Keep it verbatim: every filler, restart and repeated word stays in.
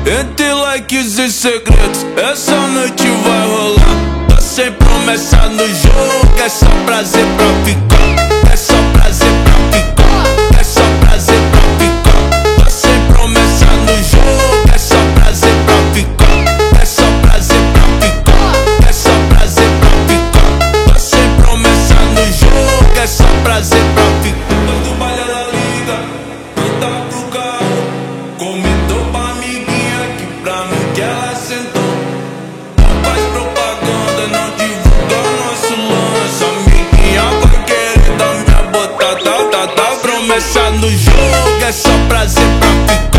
Entre likes e segredos, essa noite vai rolar. Tá sem promessa no jogo, é só prazer pra ficar. É só prazer pra ficar. É só prazer pra ficar. Tá sem promessa no jogo, é só prazer pra ficar. É só prazer pra ficar. É só prazer pra ficar. Tá sem promessa no jogo, é só prazer pra ficar. Quando baile ela liga, canta pro carro, comentou pra amiguinha que pra mim que ela sentou. Não faz propaganda, não divulga nosso lance. Amiguinha vai querer dar minha botada, tá, tá, tá. Promessa no jogo, é só prazer pra ficar.